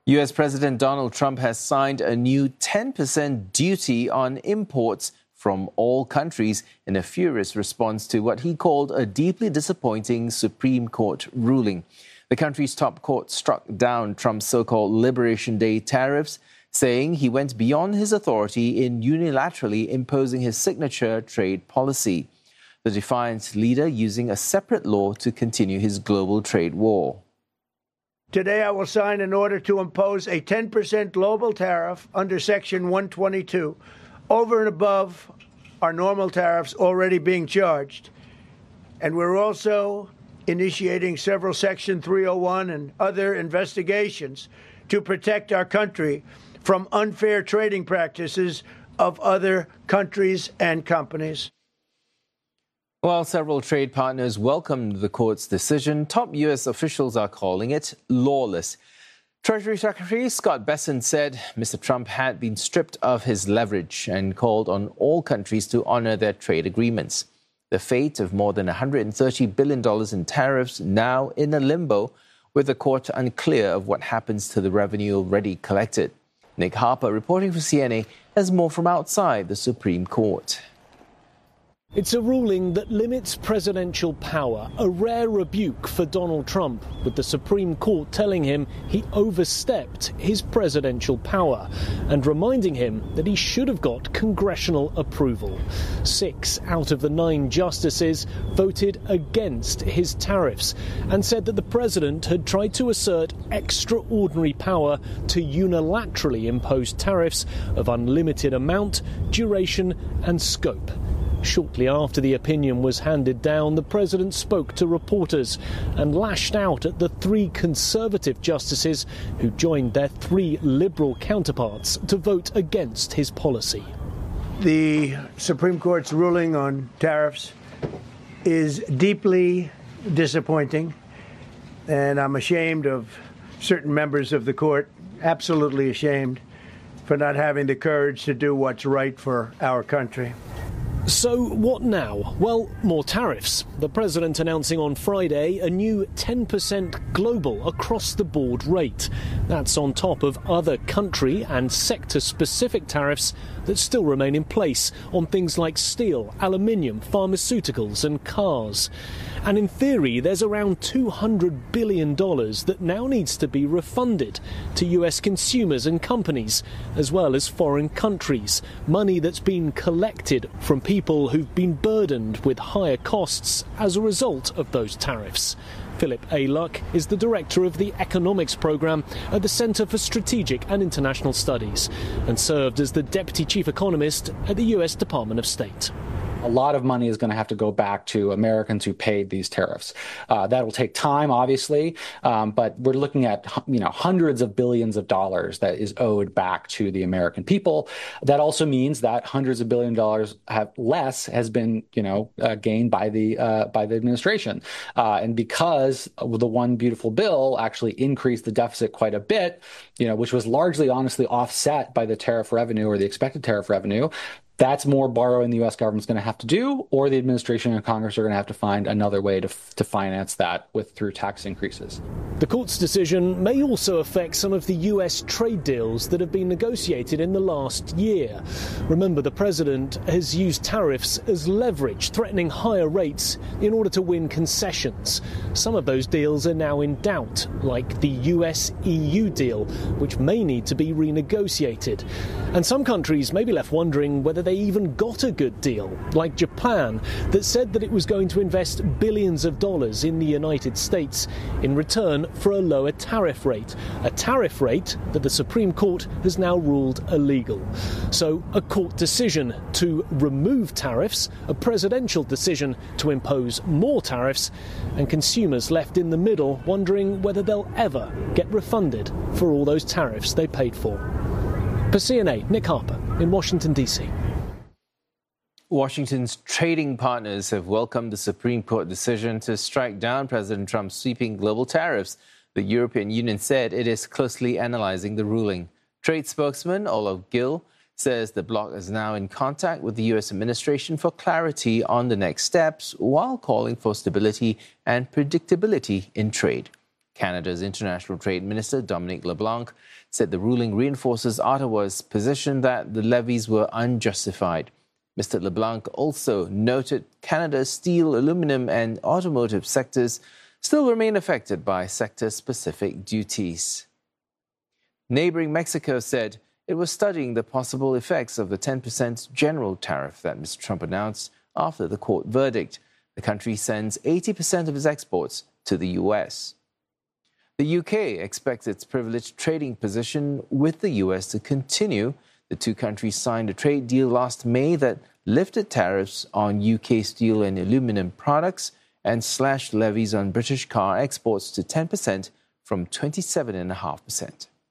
U.S. President Donald Trump has signed a new 10% duty on imports from all countries in a furious response to what he called a deeply disappointing Supreme Court ruling. The country's top court struck down Trump's so-called Liberation Day tariffs, saying he went beyond his authority in unilaterally imposing his signature trade policy. The defiant leader using a separate law to continue his global trade war. Today, I will sign an order to impose a 10% global tariff under Section 122, over and above our normal tariffs already being charged. And we're also initiating several Section 301 and other investigations to protect our country from unfair trading practices of other countries and companies. While several trade partners welcomed the court's decision, top U.S. officials are calling it lawless. Treasury Secretary Scott Bessent said Mr. Trump had been stripped of his leverage and called on all countries to honor their trade agreements. The fate of more than $130 billion in tariffs now in a limbo, with the court unclear of what happens to the revenue already collected. Nick Harper, reporting for CNA, has more from outside the Supreme Court. It's a ruling that limits presidential power, a rare rebuke for Donald Trump, with the Supreme Court telling him he overstepped his presidential power and reminding him that he should have got congressional approval. 6 out of the 9 justices voted against his tariffs and said that the president had tried to assert extraordinary power to unilaterally impose tariffs of unlimited amount, duration and scope. Shortly after the opinion was handed down, the president spoke to reporters and lashed out at the 3 conservative justices who joined their 3 liberal counterparts to vote against his policy. The Supreme Court's ruling on tariffs is deeply disappointing, and I'm ashamed of certain members of the court, absolutely ashamed, for not having the courage to do what's right for our country. So what now? Well, more tariffs. The president announcing on Friday a new 10% global across-the-board rate. That's on top of other country and sector-specific tariffs that still remain in place on things like steel, aluminium, pharmaceuticals and cars. And in theory, there's around $200 billion that now needs to be refunded to US consumers and companies, as well as foreign countries. Money that's been collected from people who've been burdened with higher costs as a result of those tariffs. Philip A. Luck is the director of the economics program at the Center for Strategic and International Studies and served as the deputy chief economist at the US Department of State. A lot of money is going to have to go back to Americans who paid these tariffs. That will take time, obviously, but we're looking at hundreds of billions of dollars that is owed back to the American people. That also means that hundreds of billions of dollars has been gained by the administration, and because the one beautiful bill actually increased the deficit quite a bit, which was largely honestly offset by the tariff revenue or the expected tariff revenue. That's more borrowing the U.S. government's going to have to do, or the administration and Congress are going to have to find another way to finance that through tax increases. The court's decision may also affect some of the U.S. trade deals that have been negotiated in the last year. Remember, the president has used tariffs as leverage, threatening higher rates in order to win concessions. Some of those deals are now in doubt, like the US-EU deal, which may need to be renegotiated. And some countries may be left wondering whether they even got a good deal, like Japan, that said that it was going to invest billions of dollars in the United States in return for a lower tariff rate, a tariff rate that the Supreme Court has now ruled illegal. So a court decision to remove tariffs, a presidential decision to impose more tariffs, and consumers left in the middle wondering whether they'll ever get refunded for all those tariffs they paid for. For CNA, Nick Harper in Washington, D.C. Washington's trading partners have welcomed the Supreme Court decision to strike down President Trump's sweeping global tariffs. The European Union said it is closely analyzing the ruling. Trade spokesman Olav Gill says the bloc is now in contact with the U.S. administration for clarity on the next steps, while calling for stability and predictability in trade. Canada's International Trade Minister, Dominic LeBlanc, said the ruling reinforces Ottawa's position that the levies were unjustified. Mr. LeBlanc also noted Canada's steel, aluminum and automotive sectors still remain affected by sector-specific duties. Neighboring Mexico said it was studying the possible effects of the 10% general tariff that Mr. Trump announced after the court verdict. The country sends 80% of its exports to the U.S. The UK expects its privileged trading position with the U.S. to continue. The two countries signed a trade deal last May that lifted tariffs on UK steel and aluminum products and slashed levies on British car exports to 10% from 27.5%.